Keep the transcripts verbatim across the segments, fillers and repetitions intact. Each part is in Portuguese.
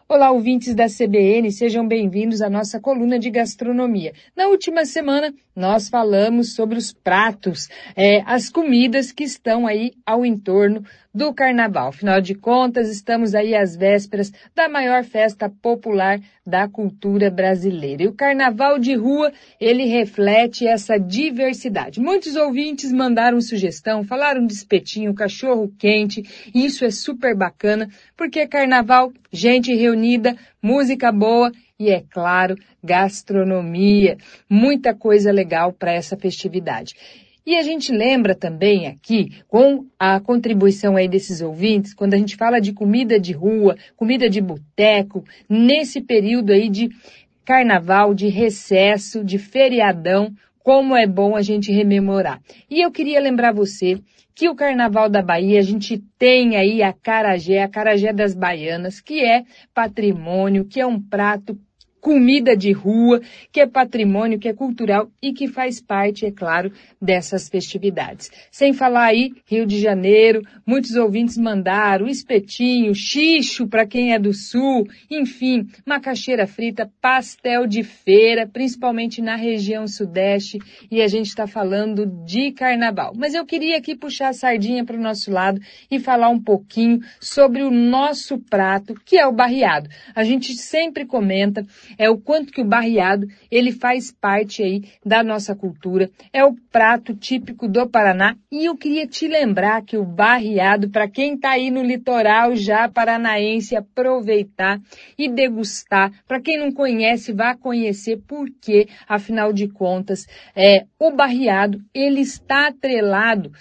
Olá, ouvintes da C B N, sejam bem-vindos à nossa coluna de gastronomia. Na última semana, nós falamos sobre os pratos, é, as comidas que estão aí ao entorno do Carnaval. Afinal de contas, estamos aí às vésperas da maior festa popular da cultura brasileira. E o Carnaval de rua, ele reflete essa diversidade. Muitos ouvintes mandaram sugestão, falaram de espetinho, cachorro quente, e isso é super bacana, porque Carnaval, gente reunida, música boa e, é claro, gastronomia. Muita coisa legal para essa festividade. E a gente lembra também aqui, com a contribuição aí desses ouvintes, quando a gente fala de comida de rua, comida de boteco, nesse período aí de carnaval, de recesso, de feriadão, como é bom a gente rememorar. E eu queria lembrar você que o Carnaval da Bahia, a gente tem aí a acarajé, a acarajé das baianas, que é patrimônio, que é um prato, comida de rua, que é patrimônio, que é cultural e que faz parte, é claro, dessas festividades. Sem falar aí, Rio de Janeiro, muitos ouvintes mandaram espetinho, xixo para quem é do sul, enfim, macaxeira frita, pastel de feira, principalmente na região sudeste, e a gente está falando de carnaval. Mas eu queria aqui puxar a sardinha para o nosso lado e falar um pouquinho sobre o nosso prato, que é o barreado. A gente sempre comenta é o quanto que o barreado, ele faz parte aí da nossa cultura, é o prato típico do Paraná, e eu queria te lembrar que o barreado, para quem está aí no litoral já paranaense, aproveitar e degustar, para quem não conhece, vá conhecer, porque, afinal de contas, é, o barreado, ele está atrelado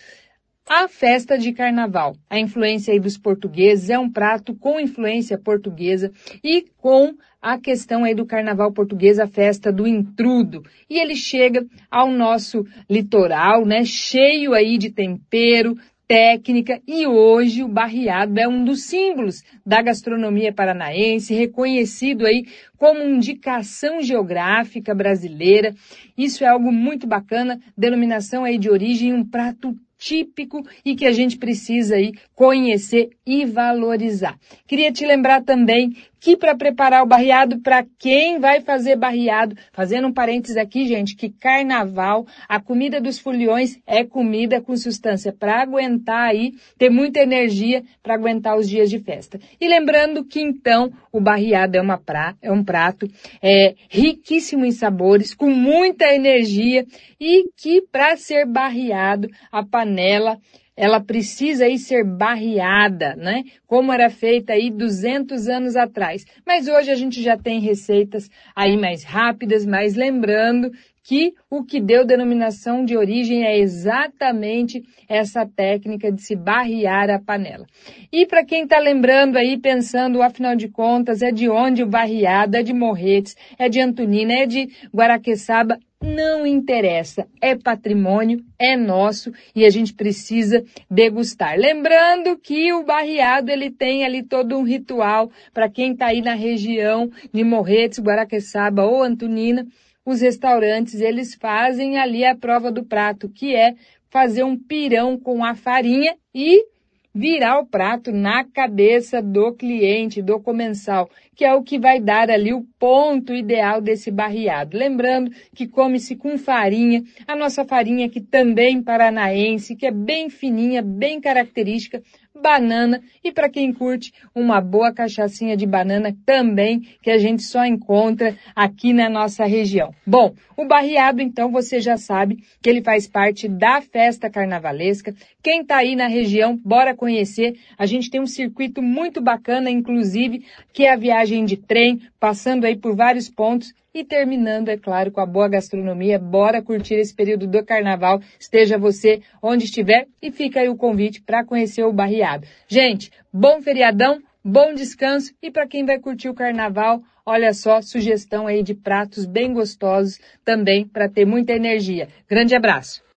a festa de carnaval. A influência aí dos portugueses é um prato com influência portuguesa e com a questão aí do carnaval português, a festa do intrudo. E ele chega ao nosso litoral, né, cheio aí de tempero, técnica, e hoje o barreado é um dos símbolos da gastronomia paranaense, reconhecido aí como indicação geográfica brasileira. Isso é algo muito bacana, denominação aí de origem, um prato típico e que a gente precisa aí conhecer e valorizar. Queria te lembrar também que para preparar o barreado, para quem vai fazer barreado, fazendo um parênteses aqui, gente, que carnaval, a comida dos foliões é comida com substância para aguentar aí, ter muita energia para aguentar os dias de festa. E lembrando que então o barreado é, uma pra, é um prato é, riquíssimo em sabores, com muita energia e que para ser barreado, a panela ela precisa aí ser barreada, né? Como era feita aí duzentos anos atrás. Mas hoje a gente já tem receitas aí mais rápidas, mas lembrando que o que deu denominação de origem é exatamente essa técnica de se barrear a panela. E para quem está lembrando aí, pensando, afinal de contas, é de onde o barreado, é de Morretes, é de Antonina, é de Guaraqueçaba, não interessa, é patrimônio, é nosso e a gente precisa degustar. Lembrando que o barreado, ele tem ali todo um ritual para quem está aí na região de Morretes, Guaraqueçaba ou Antonina. Os restaurantes, eles fazem ali a prova do prato, que é fazer um pirão com a farinha e virar o prato na cabeça do cliente, do comensal, que é o que vai dar ali o ponto ideal desse barreado. Lembrando que come-se com farinha, a nossa farinha que também paranaense, que é bem fininha, bem característica, banana, e para quem curte uma boa cachaçinha de banana também, que a gente só encontra aqui na nossa região. Bom, o barreado, então, você já sabe que ele faz parte da festa carnavalesca. Quem tá aí na região, bora conhecer. A gente tem um circuito muito bacana, inclusive, que é a viagem de trem, passando aí por vários pontos e terminando, é claro, com a boa gastronomia. Bora curtir esse período do carnaval, esteja você onde estiver, e fica aí o convite para conhecer o barreado. Gente, bom feriadão, bom descanso, e para quem vai curtir o carnaval, olha só, sugestão aí de pratos bem gostosos também para ter muita energia. Grande abraço!